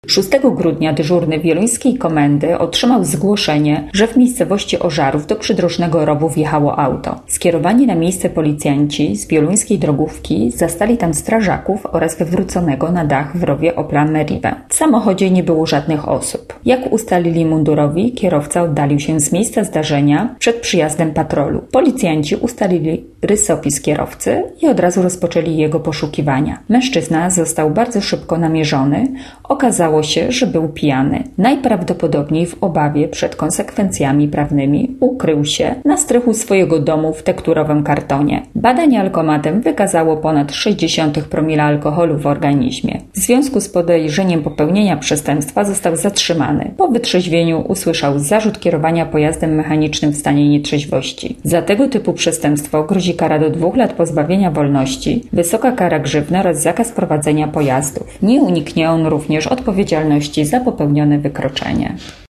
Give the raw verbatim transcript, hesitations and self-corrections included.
szóstego grudnia dyżurny wieluńskiej komendy otrzymał zgłoszenie, że w miejscowości Ożarów do przydrożnego rowu wjechało auto. Skierowani na miejsce policjanci z wieluńskiej drogówki zastali tam strażaków oraz wywróconego na dach w rowie Opla Merive. W samochodzie nie było żadnych osób. Jak ustalili mundurowi, kierowca oddalił się z miejsca zdarzenia przed przyjazdem patrolu. Policjanci ustalili rysopis kierowcy i od razu rozpoczęli jego poszukiwania. Mężczyzna został bardzo szybko namierzony. Okazało się, że był pijany. Najprawdopodobniej w obawie przed konsekwencjami prawnymi ukrył się na strychu swojego domu w tekturowym kartonie. Badanie alkomatem wykazało ponad sześćdziesiąt promila alkoholu w organizmie. W związku z podejrzeniem popełnienia przestępstwa został zatrzymany. Po wytrzeźwieniu usłyszał zarzut kierowania pojazdem mechanicznym w stanie nietrzeźwości. Za tego typu przestępstwo grozi kara do dwóch lat pozbawienia wolności, wysoka kara grzywny oraz zakaz prowadzenia pojazdów. Nie uniknie on również odpowiedzialności za popełnione wykroczenie.